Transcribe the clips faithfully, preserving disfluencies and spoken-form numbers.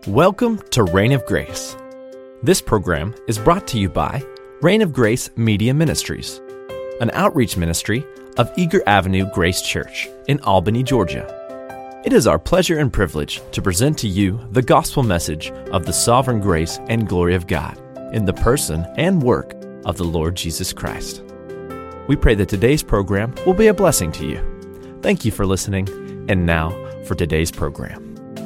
Welcome to Reign of Grace. This program is brought to you by Reign of Grace Media Ministries, an outreach ministry of Eager Avenue Grace Church in Albany, Georgia. It is our pleasure and privilege to present to you the gospel message of the sovereign grace and glory of God in the person and work of the Lord Jesus Christ. We pray that today's program will be a blessing to you. Thank you for listening, and now for today's program.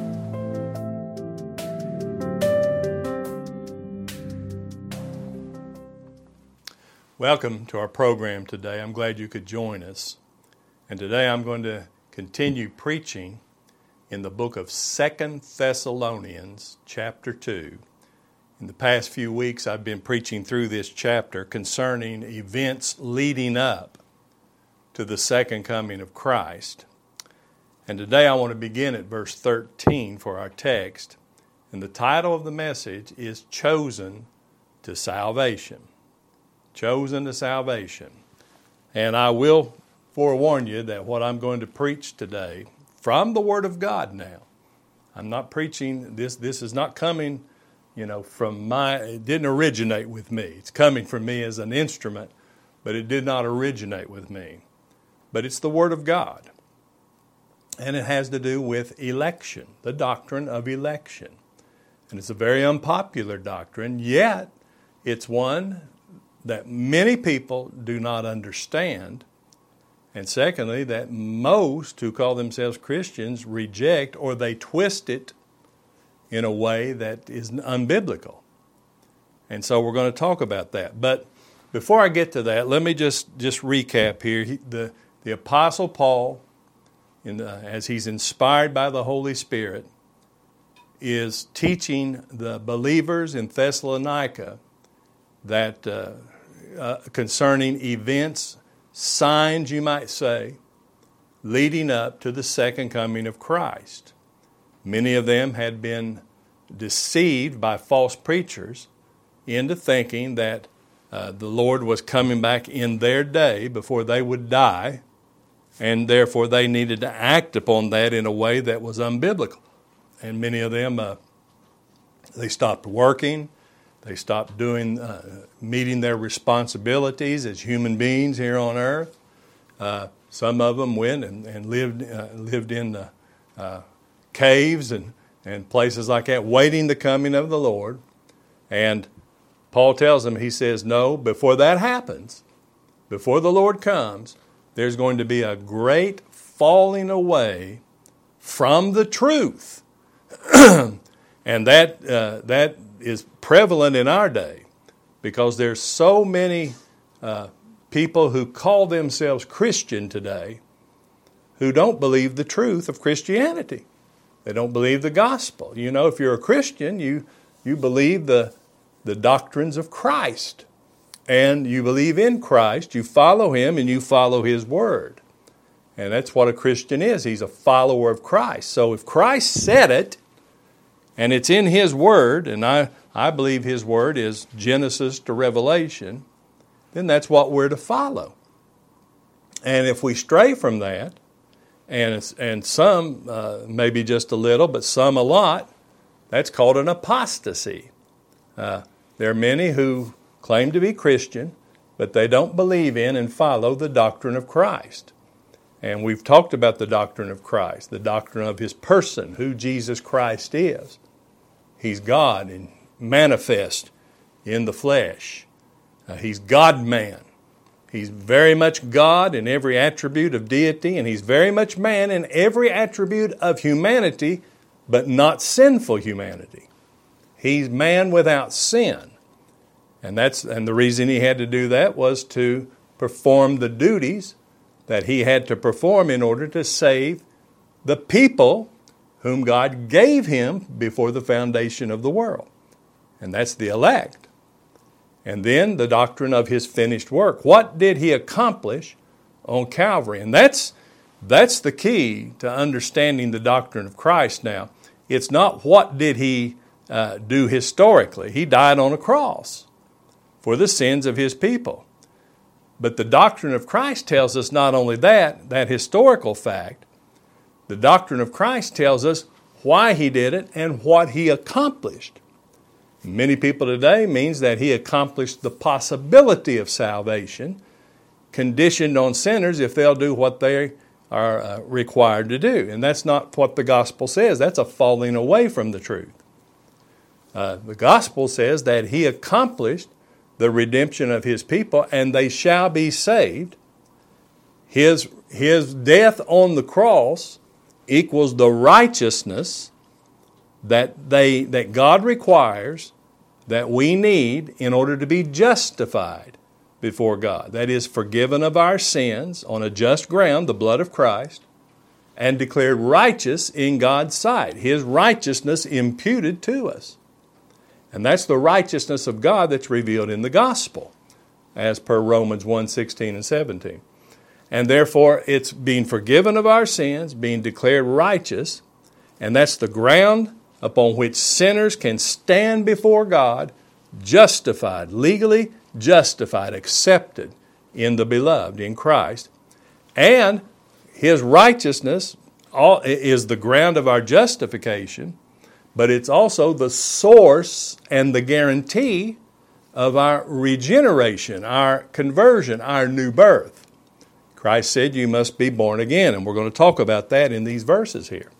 Welcome to our program today. I'm glad you could join us. And today I'm going to continue preaching in the book of Second Thessalonians, chapter two. In the past few weeks, I've been preaching through this chapter concerning events leading up to the second coming of Christ. And today I want to begin at verse thirteen for our text. And the title of the message is Chosen to Salvation. Chosen to salvation. And I will forewarn you that what I'm going to preach today from the Word of God now, I'm not preaching, this This is not coming, you know, from my, it didn't originate with me. It's coming from me as an instrument, but it did not originate with me. But it's the Word of God. And it has to do with election, the doctrine of election. And it's a very unpopular doctrine, yet it's one that many people do not understand, and secondly, that most who call themselves Christians reject or they twist it in a way that is unbiblical. And so we're going to talk about that. But before I get to that, let me just, just recap here. He, the, the Apostle Paul, in the, as he's inspired by the Holy Spirit, is teaching the believers in Thessalonica that uh, uh, concerning events, signs you might say, leading up to the second coming of Christ. Many of them had been deceived by false preachers into thinking that uh, the Lord was coming back in their day before they would die, and therefore they needed to act upon that in a way that was unbiblical. And many of them, uh, they stopped working. They stopped doing, uh, meeting their responsibilities as human beings here on earth. Uh, some of them went and, and lived uh, lived in uh, uh, caves and, and places like that, waiting the coming of the Lord. And Paul tells them, he says, no, before that happens, before the Lord comes, there's going to be a great falling away from the truth. And that uh, that is prevalent in our day because there's so many uh, people who call themselves Christian today who don't believe the truth of Christianity. They don't believe the gospel. You know, if you're a Christian, you you believe the the doctrines of Christ, and you believe in Christ. You follow Him and you follow His word, and that's what a Christian is. He's a follower of Christ. So if Christ said it, and it's in His Word, and I, I believe His Word is Genesis to Revelation, then that's what we're to follow. And if we stray from that, and and some uh, maybe just a little, but some a lot, that's called an apostasy. Uh, there are many who claim to be Christian, but they don't believe in and follow the doctrine of Christ. And we've talked about the doctrine of Christ, the doctrine of His person, who Jesus Christ is. He's God and manifest in the flesh. Uh, he's God-man. He's very much God in every attribute of deity, and He's very much man in every attribute of humanity, but not sinful humanity. He's man without sin. And that's and the reason He had to do that was to perform the duties that He had to perform in order to save the people whom God gave Him before the foundation of the world. And that's the elect. And then the doctrine of His finished work. What did He accomplish on Calvary? And that's, that's the key to understanding the doctrine of Christ now. It's not what did He uh, do historically. He died on a cross for the sins of His people. But the doctrine of Christ tells us not only that, that historical fact, the doctrine of Christ tells us why he did it, and what he accomplished. Many people today means that he accomplished the possibility of salvation, conditioned on sinners if they'll do what they are uh, required to do. And that's not what the gospel says. That's a falling away from the truth. Uh, the gospel says that he accomplished the redemption of his people, and they shall be saved. His, his death on the cross equals the righteousness that they that God requires, that we need in order to be justified before God. That is, forgiven of our sins on a just ground, the blood of Christ, and declared righteous in God's sight. His righteousness imputed to us. And that's the righteousness of God that's revealed in the gospel, as per Romans one, sixteen and seventeen. And therefore, it's being forgiven of our sins, being declared righteous, and that's the ground upon which sinners can stand before God, justified, legally justified, accepted in the beloved, in Christ. And his righteousness is the ground of our justification, but it's also the source and the guarantee of our regeneration, our conversion, our new birth. Christ said you must be born again, and we're going to talk about that in these verses here.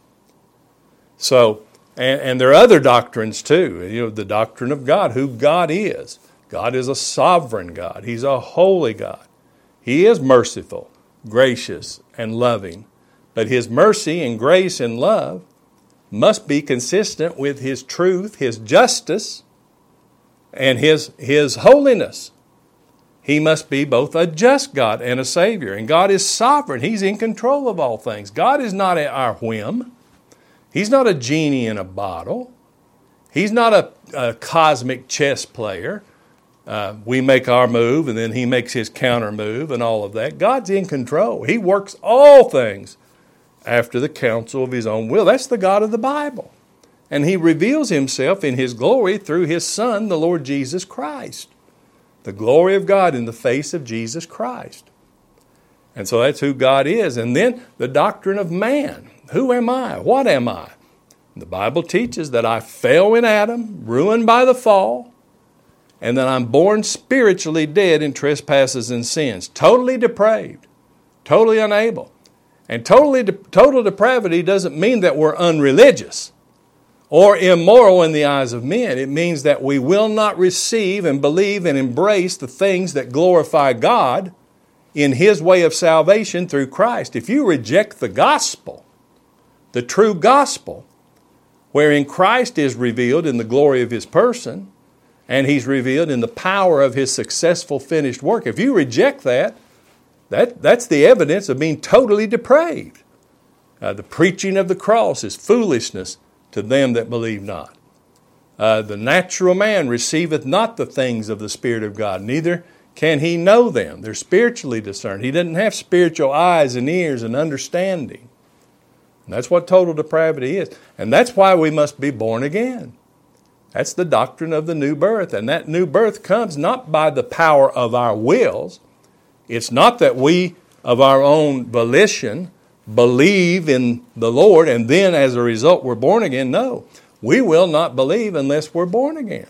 So, and, and there are other doctrines too. You know, the doctrine of God, who God is. God is a sovereign God. He's a holy God. He is merciful, gracious, and loving. But His mercy and grace and love must be consistent with His truth, His justice, and His, His holiness. He must be both a just God and a Savior. And God is sovereign. He's in control of all things. God is not at our whim. He's not a genie in a bottle. He's not a, a cosmic chess player. Uh, we make our move and then He makes His counter move and all of that. God's in control. He works all things after the counsel of His own will. That's the God of the Bible. And He reveals Himself in His glory through His Son, the Lord Jesus Christ. The glory of God in the face of Jesus Christ. And so that's who God is. And then the doctrine of man. Who am I? What am I? The Bible teaches that I fell in Adam, ruined by the fall, and that I'm born spiritually dead in trespasses and sins, totally depraved, totally unable. And totally de- total depravity doesn't mean that we're unreligious or immoral in the eyes of men. It means that we will not receive and believe and embrace the things that glorify God in His way of salvation through Christ. If you reject the gospel, the true gospel, wherein Christ is revealed in the glory of His person, and He's revealed in the power of His successful finished work, if you reject that, that that's the evidence of being totally depraved. Uh, the preaching of the cross is foolishness to them that believe not. Uh, the natural man receiveth not the things of the Spirit of God, neither can he know them. They're spiritually discerned. He doesn't have spiritual eyes and ears and understanding. And that's what total depravity is. And that's why we must be born again. That's the doctrine of the new birth. And that new birth comes not by the power of our wills. It's not that we, of our own volition, believe in the Lord, and then as a result we're born again. No, we will not believe unless we're born again.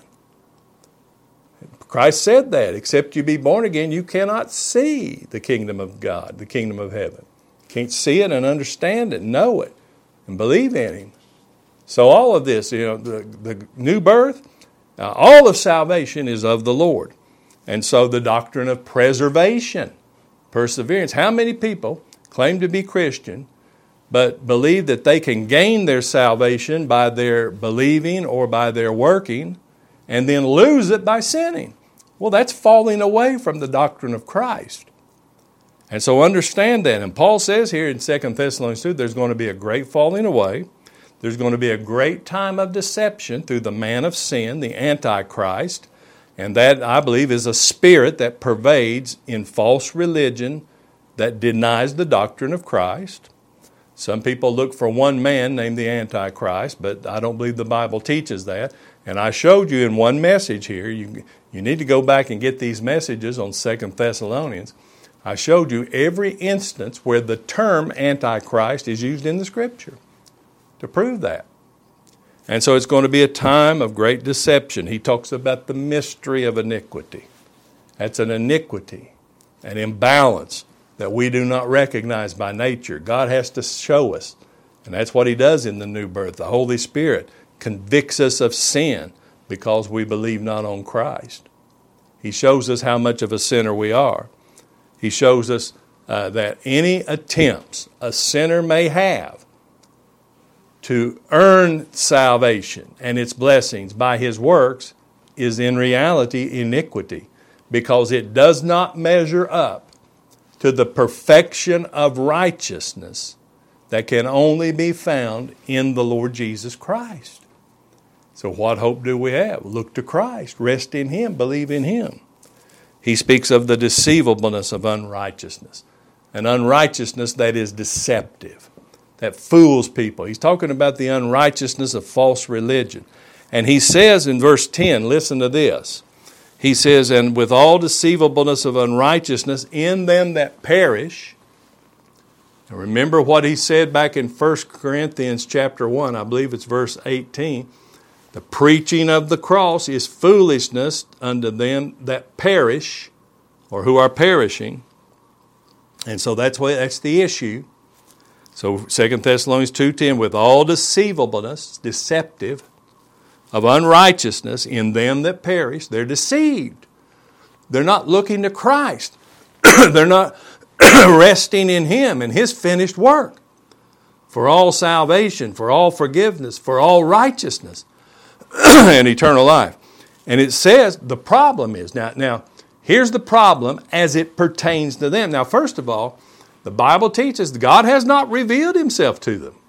Christ said that, except you be born again, you cannot see the kingdom of God, the kingdom of heaven. You can't see it and understand it, know it, and believe in Him. So all of this, you know, the, the new birth, uh, all of salvation is of the Lord. And so the doctrine of preservation, perseverance. How many people claim to be Christian, but believe that they can gain their salvation by their believing or by their working, and then lose it by sinning? Well, that's falling away from the doctrine of Christ. And so understand that. And Paul says here in Second Thessalonians two, there's going to be a great falling away. There's going to be a great time of deception through the man of sin, the Antichrist. And that, I believe, is a spirit that pervades in false religion that denies the doctrine of Christ. Some people look for one man named the Antichrist, but I don't believe the Bible teaches that. And I showed you in one message here, you, you need to go back and get these messages on Second Thessalonians. I showed you every instance where the term Antichrist is used in the Scripture to prove that. And so it's going to be a time of great deception. He talks about the mystery of iniquity. That's an iniquity, an imbalance that we do not recognize by nature. God has to show us. And that's what he does in the new birth. The Holy Spirit convicts us of sin because we believe not on Christ. He shows us how much of a sinner we are. He shows us uh, that any attempts a sinner may have to earn salvation and its blessings by his works is in reality iniquity, because it does not measure up to the perfection of righteousness that can only be found in the Lord Jesus Christ. So what hope do we have? Look to Christ, rest in him, believe in him. He speaks of the deceivableness of unrighteousness, an unrighteousness that is deceptive, that fools people. He's talking about the unrighteousness of false religion. And he says in verse ten, listen to this. He says, and with all deceivableness of unrighteousness in them that perish. Now remember what he said back in First Corinthians chapter one, I believe it's verse eighteen. The preaching of the cross is foolishness unto them that perish, or who are perishing. And so that's what that's the issue. So Second Thessalonians two ten, with all deceivableness, deceptive, of unrighteousness in them that perish, they're deceived. They're not looking to Christ. They're not resting in him and his finished work for all salvation, for all forgiveness, for all righteousness, and eternal life. And it says the problem is, now, now here's the problem as it pertains to them. Now, first of all, the Bible teaches God has not revealed himself to them.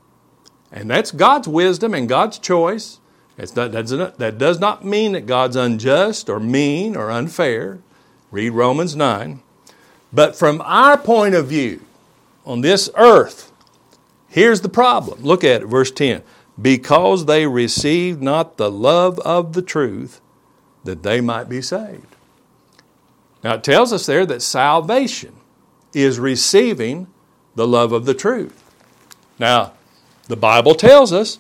And that's God's wisdom and God's choice. It's not, that does not mean that God's unjust or mean or unfair. Read Romans nine. But from our point of view, on this earth, here's the problem. Look at it, verse ten. Because they received not the love of the truth, that they might be saved. Now it tells us there that salvation is receiving the love of the truth. Now, the Bible tells us,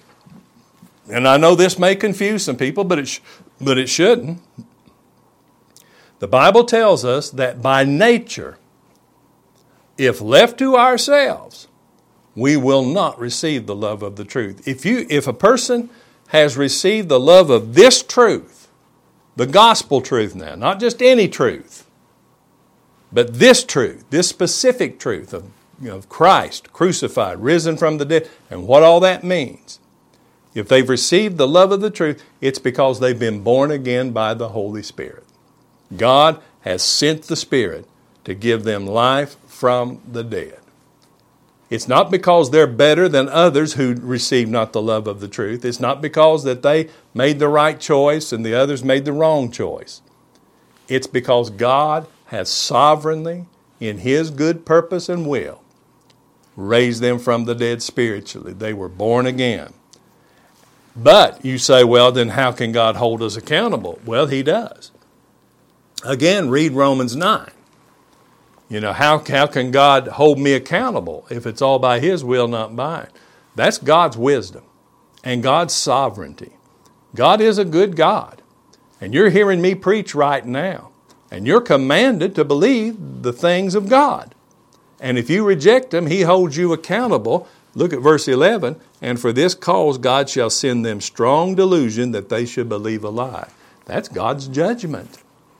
and I know this may confuse some people, but it, sh- but it shouldn't. The Bible tells us that by nature, if left to ourselves, we will not receive the love of the truth. If you, if a person has received the love of this truth, the gospel truth now, not just any truth, but this truth, this specific truth of, you know, of Christ crucified, risen from the dead, and what all that means. If they've received the love of the truth, it's because they've been born again by the Holy Spirit. God has sent the Spirit to give them life from the dead. It's not because they're better than others who receive not the love of the truth. It's not because that they made the right choice and the others made the wrong choice. It's because God has sovereignly, in his good purpose and will, raised them from the dead spiritually. They were born again. But you say, well, then how can God hold us accountable? Well, he does. Again, read Romans nine. You know, how, how can God hold me accountable if it's all by his will, not mine? That's God's wisdom and God's sovereignty. God is a good God. And you're hearing me preach right now. And you're commanded to believe the things of God. And if you reject them, he holds you accountable. Look at verse eleven. And for this cause God shall send them strong delusion that they should believe a lie. That's God's judgment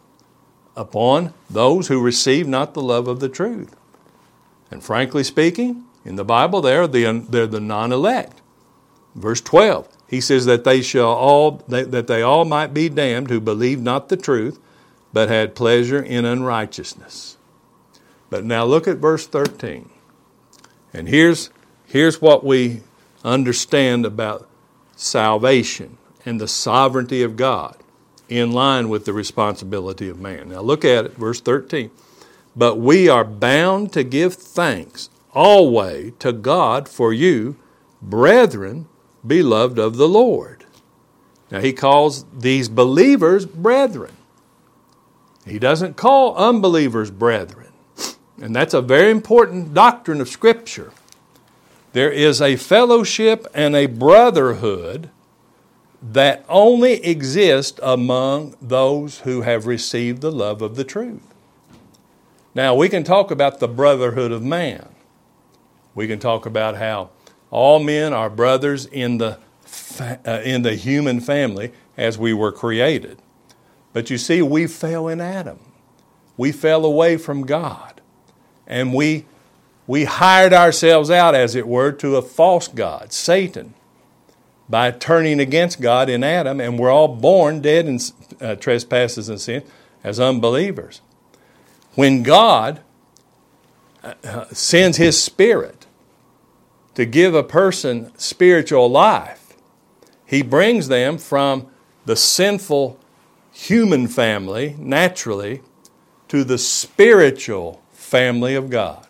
upon those who receive not the love of the truth. And frankly speaking, in the Bible they're the, they're the non-elect. Verse twelve, he says that they shall all that they all might be damned who believed not the truth, but had pleasure in unrighteousness. But now look at verse thirteen. And here's, here's what we understand about salvation and the sovereignty of God in line with the responsibility of man. Now look at it, verse thirteen. But we are bound to give thanks always to God for you, brethren, beloved of the Lord. Now he calls these believers brethren. He doesn't call unbelievers brethren. And that's a very important doctrine of Scripture. There is a fellowship and a brotherhood that only exist among those who have received the love of the truth. Now, we can talk about the brotherhood of man. We can talk about how all men are brothers in the fa- uh, in the human family as we were created. But you see, we fell in Adam. We fell away from God. And we, we hired ourselves out, as it were, to a false god, Satan, by turning against God in Adam, and we're all born dead in uh, trespasses and sin as unbelievers. When God uh, sends His Spirit to give a person spiritual life, He brings them from the sinful human family, naturally, to the spiritual family of God.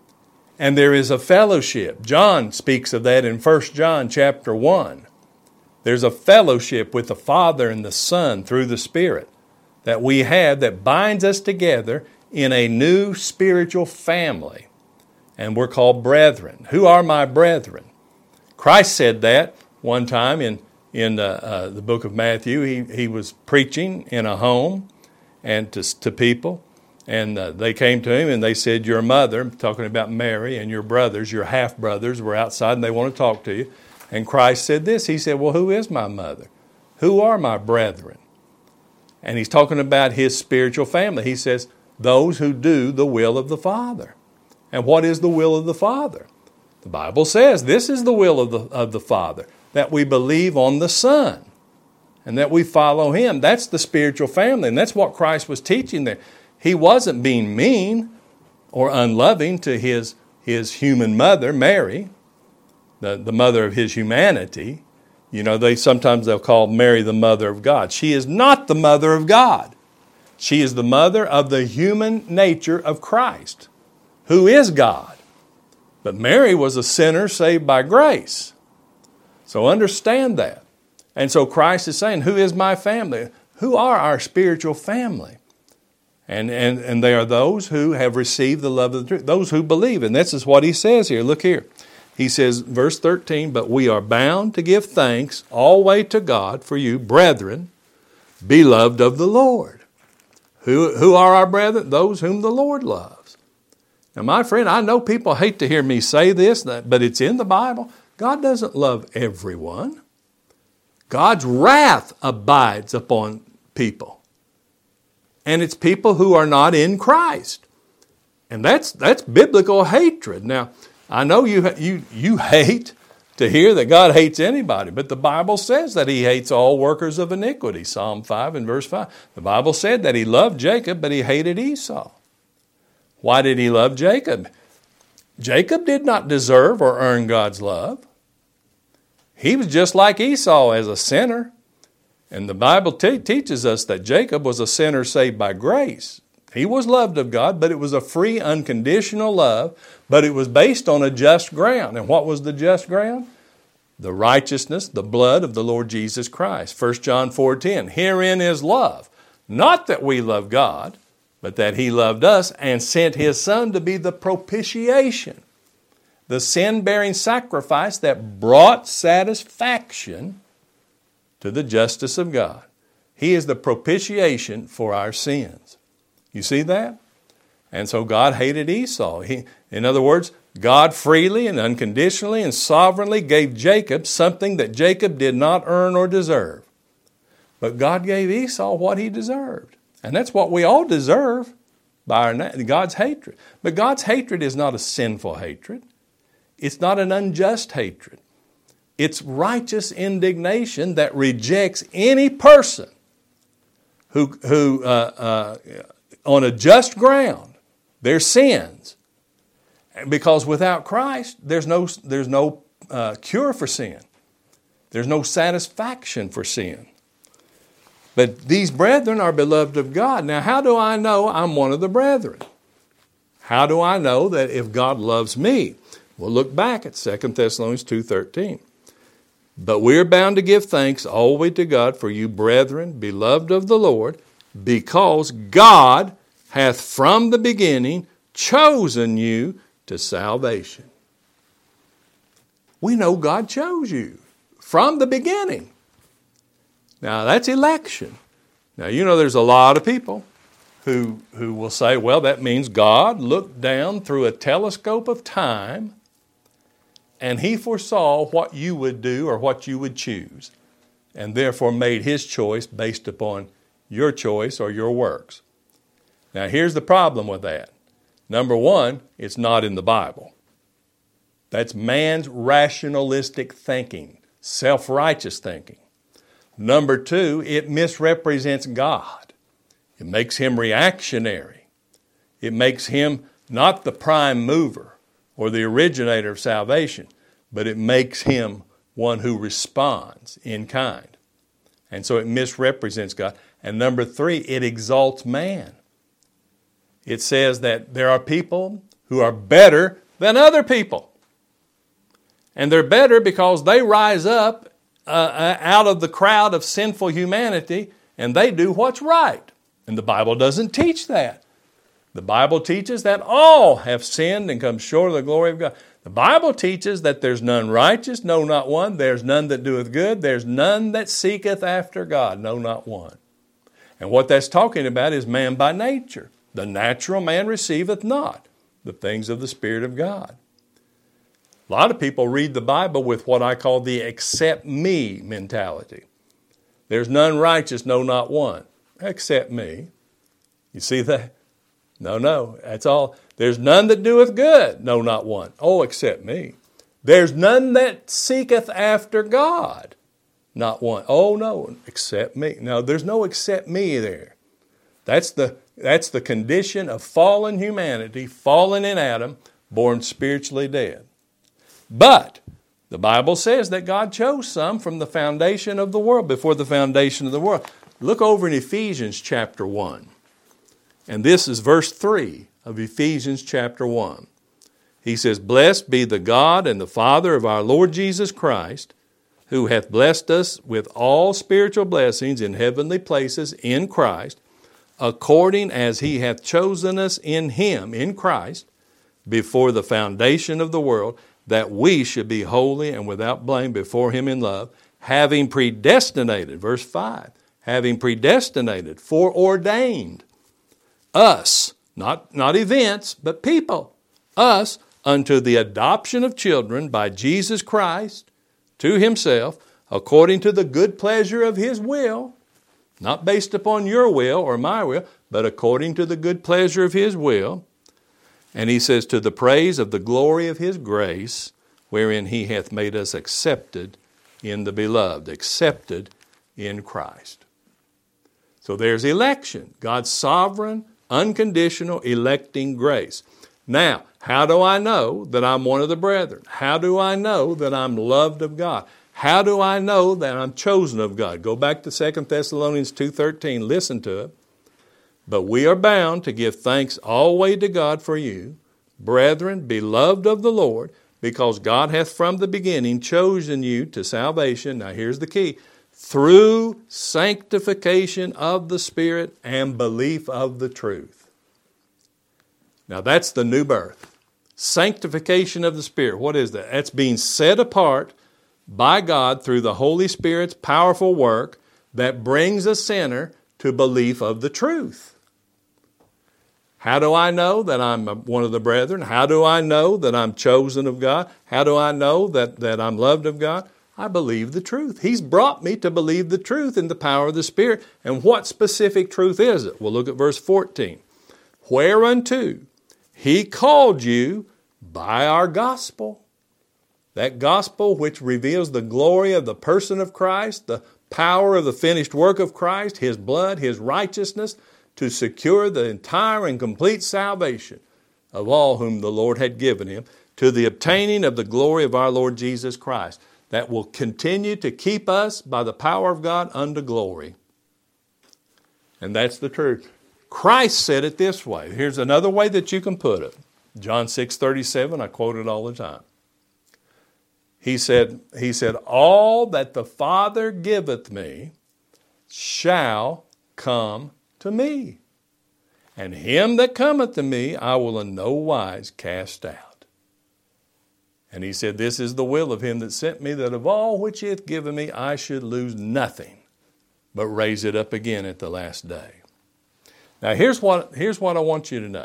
And there is a fellowship. John speaks of that in First John chapter one. There's a fellowship with the Father and the Son through the Spirit that we have that binds us together in a new spiritual family. And we're called brethren. Who are my brethren? Christ said that one time in, in uh, uh, the book of Matthew. He, he was preaching in a home and to, to people. And uh, they came to Him and they said, your mother, talking about Mary, and your brothers, your half-brothers were outside and they want to talk to you. And Christ said this. He said, well, who is my mother? Who are my brethren? And He's talking about His spiritual family. He says, those who do the will of the Father. And what is the will of the Father? The Bible says this is the will of the, of the Father, that we believe on the Son and that we follow Him. That's the spiritual family, and that's what Christ was teaching there. He wasn't being mean or unloving to his, his human mother, Mary, the, the mother of His humanity. You know, they sometimes they'll call Mary the mother of God. She is not the mother of God. She is the mother of the human nature of Christ, who is God. But Mary was a sinner saved by grace. So understand that. And so Christ is saying, who is my family? Who are our spiritual family? And, and, and they are those who have received the love of the truth, those who believe. And this is what He says here. Look here. He says, verse thirteen, but we are bound to give thanks always to God for you, brethren, beloved of the Lord. Who, who are our brethren? Those whom the Lord loves. Now, my friend, I know people hate to hear me say this, but it's in the Bible. God doesn't love everyone. God's wrath abides upon people. And it's people who are not in Christ. And that's that's biblical hatred. Now, I know you, you, you hate to hear that God hates anybody, but the Bible says that He hates all workers of iniquity. Psalm five and verse five. The Bible said that He loved Jacob, but He hated Esau. Why did He love Jacob? Jacob did not deserve or earn God's love. He was just like Esau as a sinner. And the Bible te- teaches us that Jacob was a sinner saved by grace. He was loved of God, but it was a free, unconditional love, but it was based on a just ground. And what was the just ground? The righteousness, the blood of the Lord Jesus Christ. First John four ten, herein is love. Not that we love God, but that He loved us and sent His Son to be the propitiation, the sin-bearing sacrifice that brought satisfaction to the justice of God. He is the propitiation for our sins. You see that? And so God hated Esau. He, in other words, God freely and unconditionally and sovereignly gave Jacob something that Jacob did not earn or deserve. But God gave Esau what he deserved. And that's what we all deserve by our, God's hatred. But God's hatred is not a sinful hatred. It's not an unjust hatred. It's righteous indignation that rejects any person who, who uh, uh, on a just ground, their sins. Because without Christ, there's no, there's no uh, cure for sin. There's no satisfaction for sin. But these brethren are beloved of God. Now, how do I know I'm one of the brethren? How do I know that if God loves me? Well, look back at Second Thessalonians two thirteen. But we are bound to give thanks always to God for you, brethren, beloved of the Lord, because God hath from the beginning chosen you to salvation. We know God chose you from the beginning. Now, that's election. Now, you know there's a lot of people who, who will say, well, that means God looked down through a telescope of time and He foresaw what you would do or what you would choose, and therefore made His choice based upon your choice or your works. Now, here's the problem with that. Number one, it's not in the Bible. That's man's rationalistic thinking, self-righteous thinking. Number two, it misrepresents God. It makes Him reactionary. It makes Him not the prime mover or the originator of salvation, but it makes Him one who responds in kind. And so it misrepresents God. And number three, it exalts man. It says that there are people who are better than other people. And they're better because they rise up uh, out of the crowd of sinful humanity and they do what's right. And the Bible doesn't teach that. The Bible teaches that all have sinned and come short of the glory of God. The Bible teaches that there's none righteous, no, not one. There's none that doeth good. There's none that seeketh after God, no, not one. And what that's talking about is man by nature. The natural man receiveth not the things of the Spirit of God. A lot of people read the Bible with what I call the accept me mentality. There's none righteous, no, not one. Except me. You see that? No, no, that's all. There's none that doeth good, no, not one. Oh, except me. There's none that seeketh after God, not one. Oh, no, except me. No, there's no except me there. That's the, that's the condition of fallen humanity, fallen in Adam, born spiritually dead. But the Bible says that God chose some from the foundation of the world, before the foundation of the world. Look over in Ephesians chapter one. And this is verse three of Ephesians chapter one. He says, blessed be the God and the Father of our Lord Jesus Christ, who hath blessed us with all spiritual blessings in heavenly places in Christ, according as He hath chosen us in Him, in Christ, before the foundation of the world, that we should be holy and without blame before Him in love, having predestinated, verse five, having predestinated, foreordained us, not, not events, but people, us unto the adoption of children by Jesus Christ to Himself, according to the good pleasure of His will, not based upon your will or my will, but according to the good pleasure of His will. And he says, to the praise of the glory of His grace, wherein He hath made us accepted in the beloved, accepted in Christ. So there's election, God's sovereign, unconditional electing grace. Now, how do I know that I'm one of the brethren? How do I know that I'm loved of God? How do I know that I'm chosen of God? Go back to Second Thessalonians two thirteen, listen to it. But we are bound to give thanks always to God for you, brethren, beloved of the Lord, because God hath from the beginning chosen you to salvation. Now here's the key. Through sanctification of the Spirit and belief of the truth. Now that's the new birth. Sanctification of the Spirit. What is that? That's being set apart by God through the Holy Spirit's powerful work that brings a sinner to belief of the truth. How do I know that I'm one of the brethren? How do I know that I'm chosen of God? How do I know that, that I'm loved of God? I believe the truth. He's brought me to believe the truth in the power of the Spirit. And what specific truth is it? We'll look at verse fourteen. Whereunto He called you by our gospel. That gospel which reveals the glory of the person of Christ, the power of the finished work of Christ, His blood, His righteousness, to secure the entire and complete salvation of all whom the Lord had given Him, to the obtaining of the glory of our Lord Jesus Christ, that will continue to keep us by the power of God unto glory. And that's the truth. Christ said it this way. Here's another way that you can put it. John six thirty-seven, I quote it all the time. He said, he said, all that the Father giveth me shall come to me. And him that cometh to me I will in no wise cast out. And he said, this is the will of Him that sent me, that of all which He hath given me I should lose nothing, but raise it up again at the last day. Now, here's what, here's what I want you to know.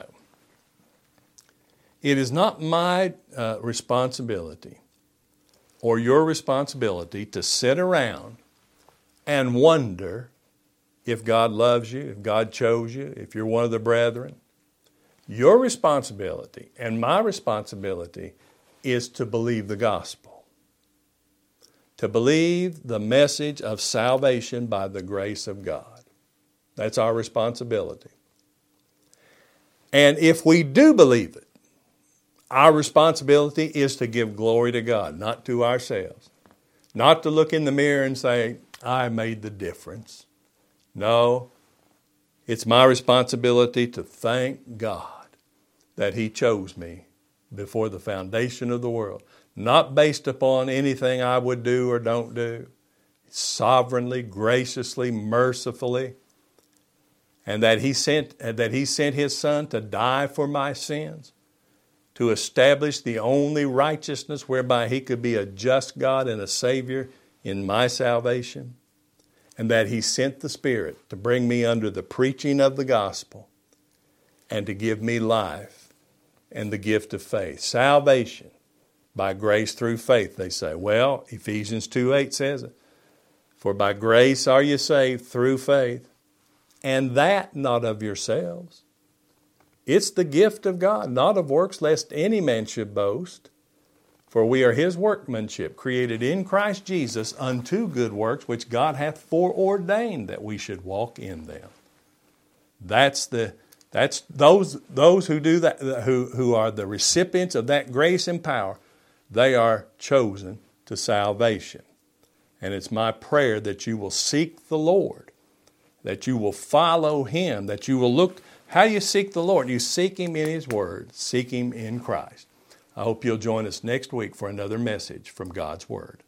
It is not my uh, responsibility or your responsibility to sit around and wonder if God loves you, if God chose you, if you're one of the brethren. Your responsibility and my responsibility is to believe the gospel, to believe the message of salvation by the grace of God. That's our responsibility. And if we do believe it, our responsibility is to give glory to God, not to ourselves. Not to look in the mirror and say, I made the difference. No, it's my responsibility to thank God that He chose me before the foundation of the world. Not based upon anything I would do or don't do. Sovereignly, graciously, mercifully. And that He sent, that He sent His Son to die for my sins, to establish the only righteousness whereby He could be a just God and a Savior in my salvation, and that He sent the Spirit to bring me under the preaching of the gospel and to give me life and the gift of faith. Salvation by grace through faith, they say. Well, Ephesians two eight says it. For by grace are you saved through faith, and that not of yourselves. It's the gift of God, not of works, lest any man should boast. For we are His workmanship, created in Christ Jesus unto good works, which God hath foreordained that we should walk in them. That's the that's those those who do that, who who are the recipients of that grace and power. They are chosen to salvation, and it's my prayer that you will seek the Lord, that you will follow Him, that you will look. How do you seek the Lord? You seek Him in His Word, seek Him in Christ. I hope you'll join us next week for another message from God's Word.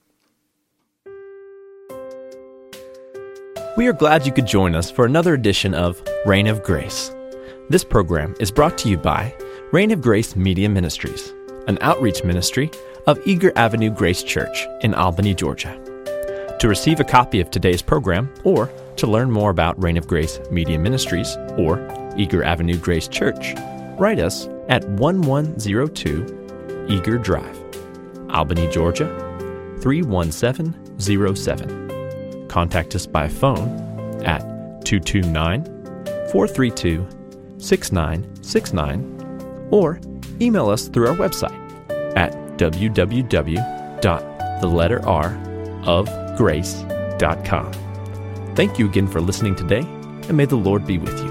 We are glad you could join us for another edition of Reign of Grace. This program is brought to you by Reign of Grace Media Ministries, an outreach ministry of Eager Avenue Grace Church in Albany, Georgia. To receive a copy of today's program or to learn more about Reign of Grace Media Ministries or Eager Avenue Grace Church, write us at one one zero two Eager Drive, Albany, Georgia, three one seven zero seven. Contact us by phone at two two nine, four three two, six nine six nine or email us through our website at w w w dot the letter r of grace dot com. Thank you again for listening today, and may the Lord be with you.